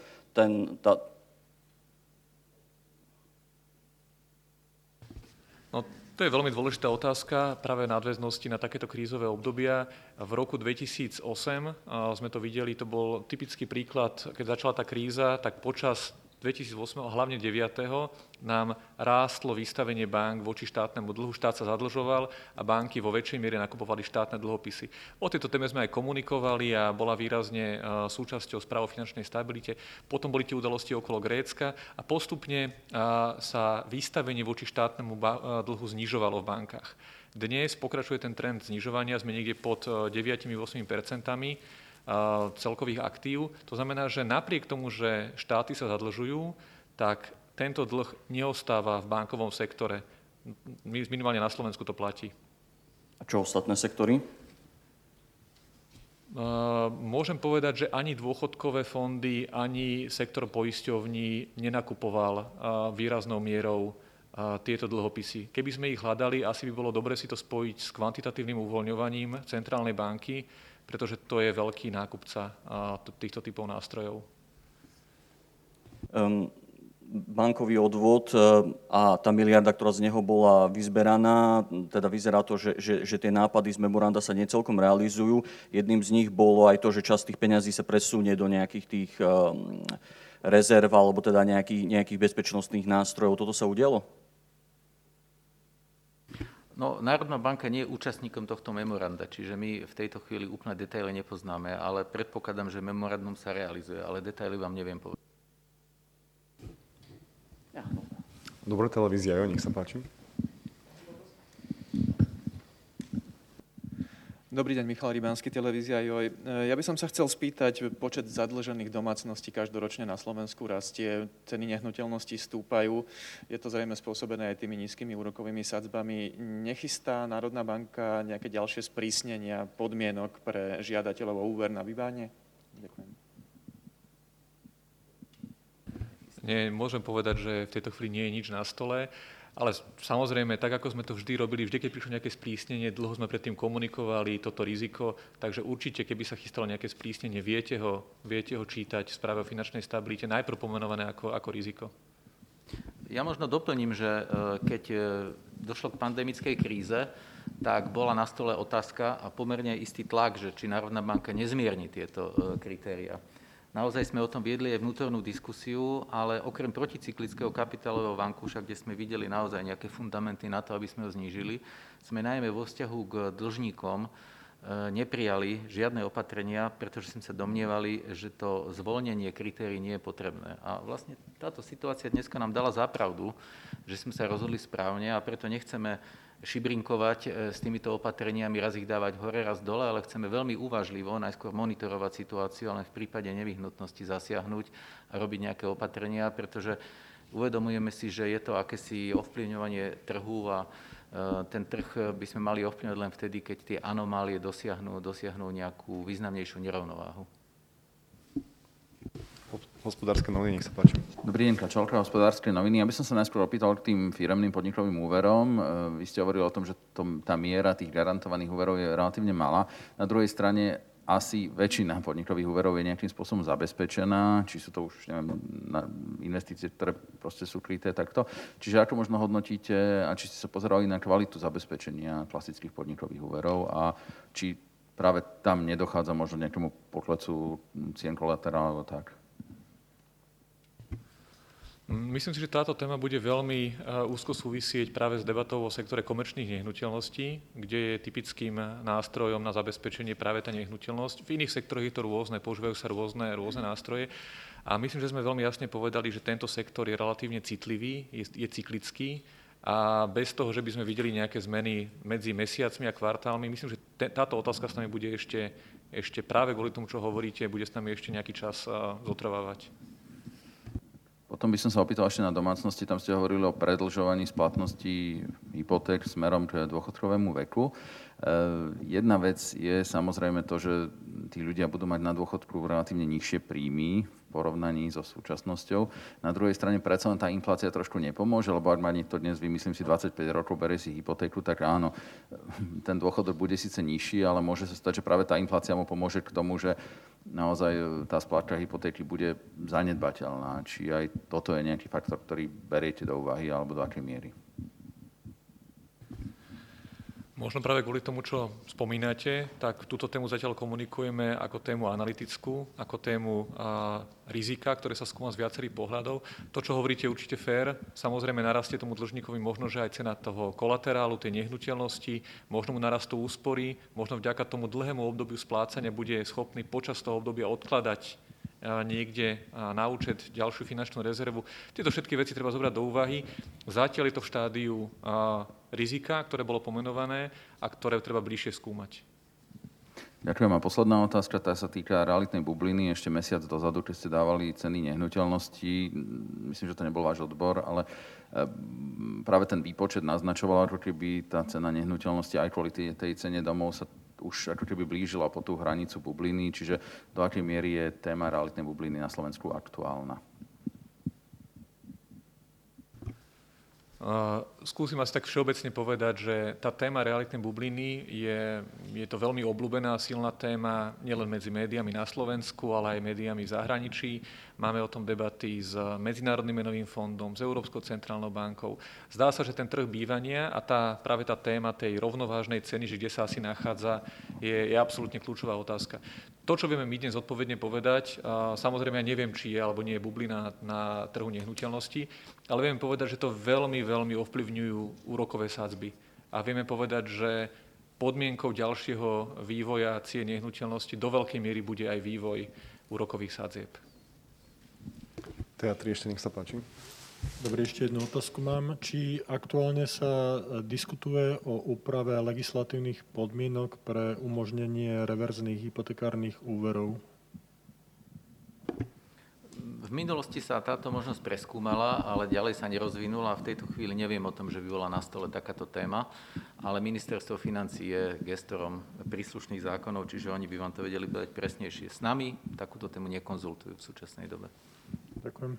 No, to je veľmi dôležitá otázka práve v nadväznosti na takéto krízové obdobia. V roku 2008 sme to videli, to bol typický príklad, keď začala tá kríza, tak počas 2008, hlavne 9. nám rástlo vystavenie bank voči štátnemu dlhu. Štát sa zadlžoval a banky vo väčšej miere nakupovali štátne dlhopisy. O tejto téme sme aj komunikovali a bola výrazne súčasťou správy o finančnej stabilite. Potom boli tie udalosti okolo Grécka a postupne sa vystavenie voči štátnemu dlhu znižovalo v bankách. Dnes pokračuje ten trend znižovania, sme niekde pod 9-8% celkových aktív. To znamená, že napriek tomu, že štáty sa zadlžujú, tak tento dlh neostáva v bankovom sektore. Minimálne na Slovensku to platí.
A čo ostatné sektory?
Môžem povedať, že ani dôchodkové fondy, ani sektor poisťovní nenakupoval výraznou mierou tieto dlhopisy. Keby sme ich hľadali, asi by bolo dobre si to spojiť s kvantitatívnym uvoľňovaním centrálnej banky, pretože to je veľký nákupca týchto typov nástrojov.
bankový odvod a tá miliarda, ktorá z neho bola vyzberaná, teda vyzerá to, že tie nápady z memoranda sa necelkom realizujú. Jedným z nich bolo aj to, že časť tých peňazí sa presunie do nejakých tých rezerv alebo teda nejakých bezpečnostných nástrojov. Toto sa udialo?
No, Národná banka nie je účastníkom tohto memoranda, čiže my v tejto chvíli úplne detaily nepoznáme, ale predpokladám, že memorandum sa realizuje, ale detaily vám neviem povedať.
Dobrá televízia, nech sa páči.
Dobrý deň, Michal Rybánsky, televízia Joj. Ja by som sa chcel spýtať, počet zadlžených domácností každoročne na Slovensku rastie, ceny nehnuteľností stúpajú, je to zrejme spôsobené aj tými nízkymi úrokovými sadzbami. Nechystá Národná banka nejaké ďalšie sprísnenia podmienok pre žiadateľov o úver na bývanie? Ďakujem.
Nie, môžem povedať, že v tejto chvíli nie je nič na stole. Ale samozrejme, tak ako sme to vždy robili, vždy, keď prišlo nejaké sprísnenie, dlho sme predtým komunikovali toto riziko, takže určite, keby sa chystalo nejaké sprísnenie, viete ho čítať v správe o finančnej stabilite, najprv pomenované ako riziko.
Ja možno doplním, že keď došlo k pandemickej kríze, tak bola na stole otázka a pomerne istý tlak, že či Národná banka nezmierni tieto kritéria. Naozaj sme o tom viedli aj vnútornú diskusiu, ale okrem proticyklického kapitálového vankúša, kde sme videli naozaj nejaké fundamenty na to, aby sme ho znížili, sme najmä vo vzťahu k dlžníkom neprijali žiadne opatrenia, pretože sme sa domnievali, že to zvolnenie kritérií nie je potrebné. A vlastne táto situácia dneska nám dala za pravdu, že sme sa rozhodli správne a preto nechceme šibrinkovať s týmito opatreniami, raz ich dávať hore, raz dole, ale chceme veľmi uvážlivo najskôr monitorovať situáciu, ale v prípade nevyhnutnosti zasiahnuť a robiť nejaké opatrenia, pretože uvedomujeme si, že je to akési ovplyvňovanie trhu a ten trh by sme mali ovplyvňovať len vtedy, keď tie anomálie dosiahnu nejakú významnejšiu nerovnováhu.
Hospodárske noviny, nech sa páči.
Dobrý deň, Kačalka, Hospodárske noviny. Ja by som sa najskôr opýtal k tým firemným podnikovým úverom. Vy ste hovorili o tom, že tá miera tých garantovaných úverov je relatívne malá. Na druhej strane asi väčšina podnikových úverov je nejakým spôsobom zabezpečená, či sú to už na investície, ktoré proste sú kryté takto. Čiže ako možno hodnotíte a či ste sa pozerali na kvalitu zabezpečenia klasických podnikových úverov a či práve tam nedochádza možno nejakému poklesu cien kolaterálu tak?
Myslím si, že táto téma bude veľmi úzko súvisieť práve s debatou o sektore komerčných nehnuteľností, kde je typickým nástrojom na zabezpečenie práve tá nehnuteľnosť. V iných sektoroch je to rôzne, používajú sa rôzne nástroje. A myslím, že sme veľmi jasne povedali, že tento sektor je relatívne citlivý, je cyklický a bez toho, že by sme videli nejaké zmeny medzi mesiacmi a kvartálmi, myslím, že táto otázka s nami bude ešte práve kvôli tomu, čo hovoríte, bude s nami ešte nejaký čas zotrvávať.
Potom by som sa opýtal ešte na domácnosti. Tam ste hovorili o predĺžovaní splatnosti hypoték smerom k dôchodkovému veku. Jedna vec je samozrejme to, že tí ľudia budú mať na dôchodku relatívne nižšie príjmy v porovnaní so súčasnosťou. Na druhej strane predsa len tá inflácia trošku nepomôže, lebo ak má niekto dnes, vymyslím si, 25 rokov, berie si hypotéku, tak áno, ten dôchodok bude síce nižší, ale môže sa stať, že práve tá inflácia mu pomôže k tomu, že naozaj tá splátka hypotéky bude zanedbateľná. Či aj toto je nejaký faktor, ktorý beriete do úvahy, alebo do akej miery?
Možno práve kvôli tomu, čo spomínate, tak túto tému zatiaľ komunikujeme ako tému analytickú, ako tému rizika, ktoré sa skúma z viacerých pohľadov. To, čo hovoríte, je určite fér. Samozrejme, narastie tomu dlžníkovi možno, že aj cena toho kolaterálu, tej nehnuteľnosti, možno mu narastú úspory, možno vďaka tomu dlhému obdobiu splácania bude schopný počas toho obdobia odkladať niekde na účet ďalšiu finančnú rezervu. Tieto všetky veci treba zobrať do úvahy. Zatiaľ je to v štádiu rizika, ktoré bolo pomenované a ktoré treba bližšie skúmať.
Ďakujem. A posledná otázka, tá sa týka realitnej bubliny. Ešte mesiac dozadu, keď ste dávali ceny nehnuteľností, myslím, že to nebol váš odbor, ale práve ten výpočet naznačoval, ako keby tá cena nehnuteľnosti aj kvôli tej cene domov sa už ako keby blížila po tú hranicu bubliny, čiže do akej miery je téma realitnej bubliny na Slovensku aktuálna?
Skúsim asi tak všeobecne povedať, že tá téma realitnej bubliny je to veľmi obľúbená, silná téma nielen medzi médiami na Slovensku, ale aj médiami v zahraničí. Máme o tom debaty s Medzinárodným menovým fondom, s Európskou centrálnou bankou. Zdá sa, že ten trh bývania a práve tá téma tej rovnovážnej ceny, že kde sa asi nachádza, je absolútne kľúčová otázka. To, čo vieme my dnes odpovedne povedať, samozrejme ja neviem, či je alebo nie je bublina na trhu nehnuteľnosti, ale vieme povedať, že to veľmi ovplyvňujú úrokové sadzby. A vieme povedať, že podmienkou ďalšieho vývoja cien nehnuteľnosti do veľkej miery bude aj vývoj úrokových sadzieb.
Teatri, ešte nech sa páči.
Dobre, ešte jednu otázku mám. Či aktuálne sa diskutuje o úprave legislatívnych podmienok pre umožnenie reverzných hypotekárnych úverov?
V minulosti sa táto možnosť preskúmala, ale ďalej sa nerozvinula a v tejto chvíli neviem o tom, že by bola na stole takáto téma, ale ministerstvo financií je gestorom príslušných zákonov, čiže oni by vám to vedeli povedať presnejšie. S nami takúto tému nekonzultujú v súčasnej dobe.
Ďakujem.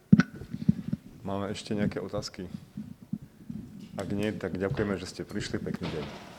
Máme ešte nejaké otázky? Ak nie, tak ďakujeme, že ste prišli. Pekný deň.